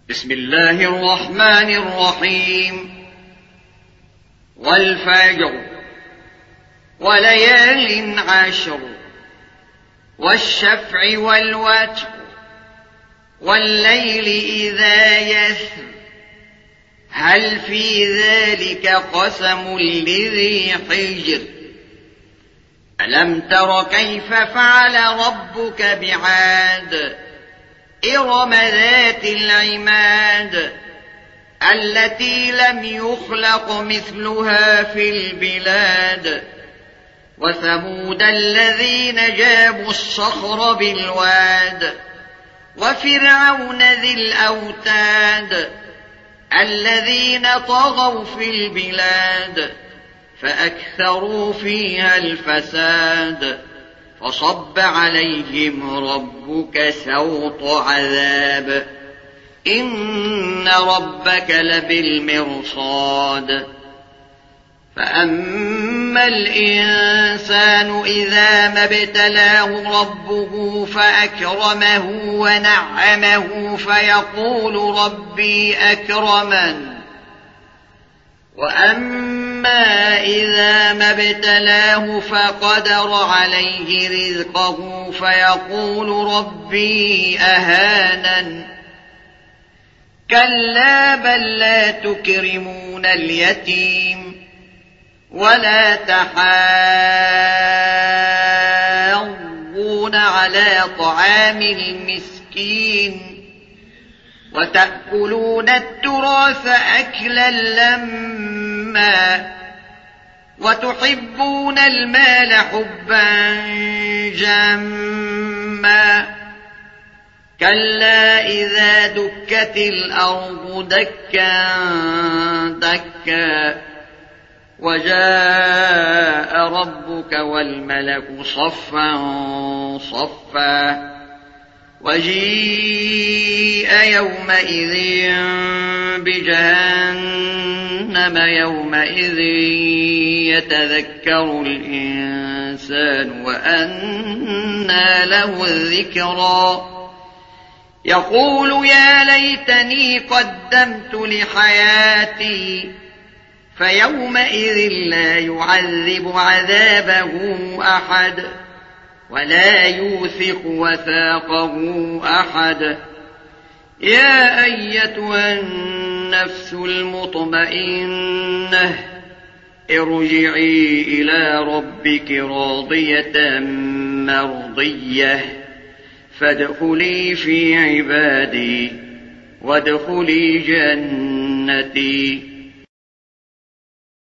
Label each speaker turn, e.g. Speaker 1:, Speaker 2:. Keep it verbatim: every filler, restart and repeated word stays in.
Speaker 1: بسم الله الرحمن الرحيم. والفجر وليال عشر والشفع والوتر والليل إذا يسر هل في ذلك قسم لذي حجر ألم تر كيف فعل ربك بعاد إرم ذات العماد التي لم يخلق مثلها في البلاد وثمود الذين جابوا الصخر بالواد وفرعون ذي الأوتاد الذين طغوا في البلاد فأكثروا فيها الفساد فصب عليهم ربك سوط عذاب إن ربك لبالمرصاد فأما الإنسان إذا ما ابتلاه ربه فأكرمه ونعمه فيقول ربي أكرمن وأما إذا ما ابتلاه فقدر عليه رزقه فيقول ربي أهانن كلا بل لا تكرمون اليتيم ولا تحاضون على طعام المسكين وتأكلون التراث أكلا لما وتحبون المال حبا جما كلا إذا دكت الأرض دكا دكا وجاء ربك والملك صفا صفا وجيء يومئذ بجهنم يومئذ يتذكر الإنسان وأنى له الذكرى يقول يا ليتني قدمت لحياتي فيومئذ لا يعذب عذابه أحد ولا يوثق وثاقه أحد يا أيتها النفس المطمئنة ارجعي إلى ربك راضية مرضية فادخلي في عبادي وادخلي جنتي